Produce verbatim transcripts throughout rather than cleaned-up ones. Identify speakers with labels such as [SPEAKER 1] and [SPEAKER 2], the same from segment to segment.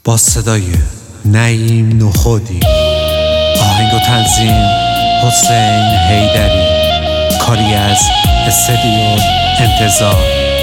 [SPEAKER 1] با صدای نعیم نخودی، آهنگ و تنظیم حسین حیدری، کاری از استدیو انتظار.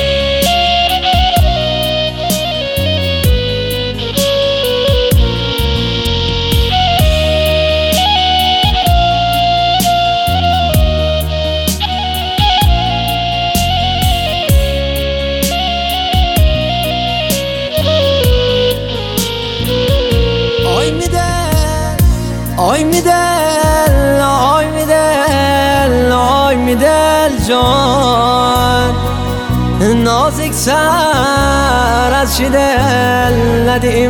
[SPEAKER 2] آی میدل آی میدل آی میدل جان، نازک سر از چی دل ندیم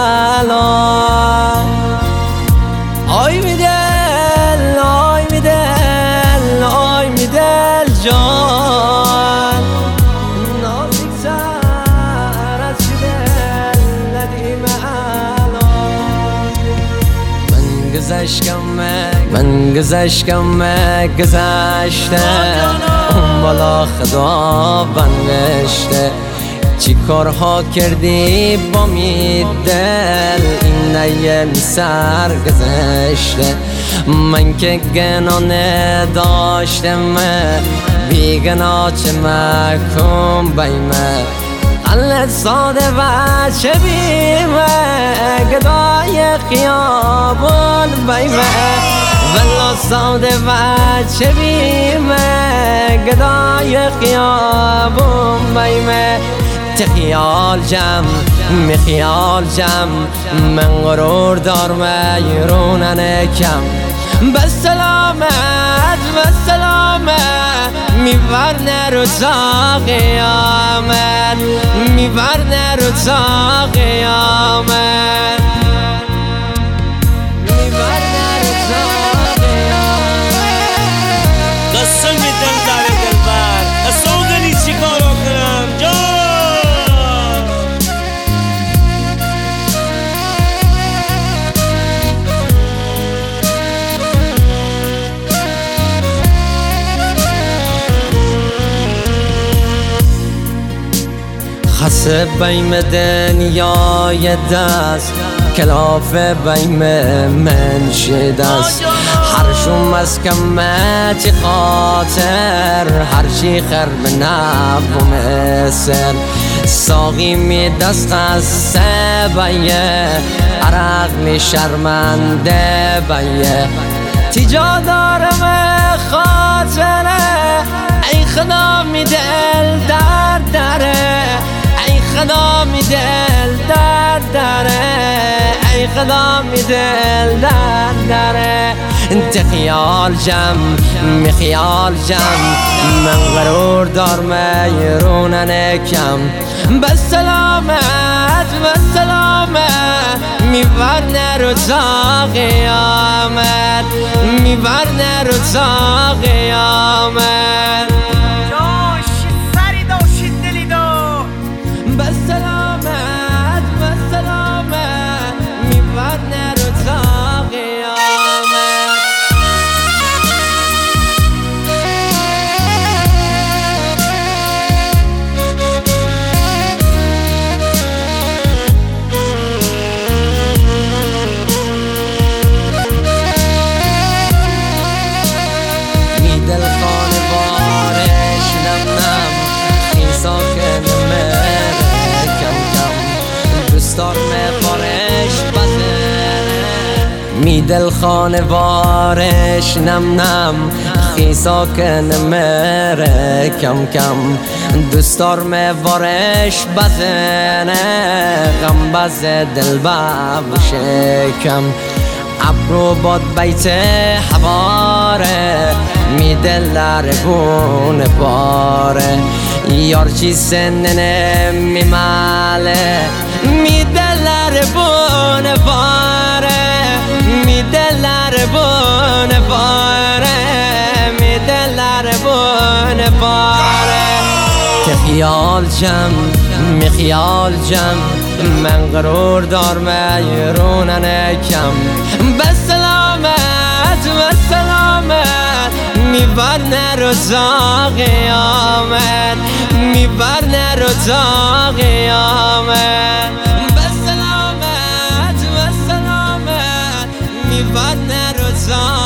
[SPEAKER 2] الان. آی میدل آی میدل آی میدل جان، نازک سر از چی دل ندیم الان. گذشتم من گذشتم گذشته، اون بالا خدا بنشته. چی کارها کردی با می دل، این نیم سر گذشته. من که گناه داشتم بیگناه چه مکن بیمه، حل ساده و چه بیمه گدای خیابون بیمه. ولا ساده و چه بیمه گدای خیابون بیمه. تخیال جم می خیال جم، من غرور دارم ایرونن کم. بسلامت بسلامت میبرنه رو تا قیامت، میبرنه رو تا قیامت، میبرنه رو تا قیامت.
[SPEAKER 3] قسم دل داره دلبر، سوگنی چی کارو کنم جان.
[SPEAKER 2] خسه بیم دنیای دست، کلاف بیم من شدست. هر شوم از کمتی خاطر، هر چی خرب نبو مثل. ساقی می دست خسته بیه، عرق می شرمنده بیه. تیجا دارم خاطره، ای خدا می دل در دره. ای خدا می دل در دره، ای خدا می دل در دره. انت خیال جم می خیال جم، من غرور دارم ایرونن کم. بسلامت بسلامت میبرنه رو تا قیامت، میبرنه رو تا قیامت. بسلامت بسلامت میبرنه رو تا قیامت. می دل خانه بارش نم نم، این ساکن می دل خانه وارش نم نم، خی ساکن مره کم کم. دوستار می وارش بزنه، غم بز دل ببوشه کم. ابرو باد بیت حواره، می دل لرگون باره. یار چی سننه می ماله، می دل لرگون باره. می دل بون باره، می دل بون باره. تخیال جم می خیال جم، من غرور دارم ایرونن کم. بسلامت بسلامت میبرنه رو تا قیامت، میبرنه رو تا قیامت. بسلامت رضا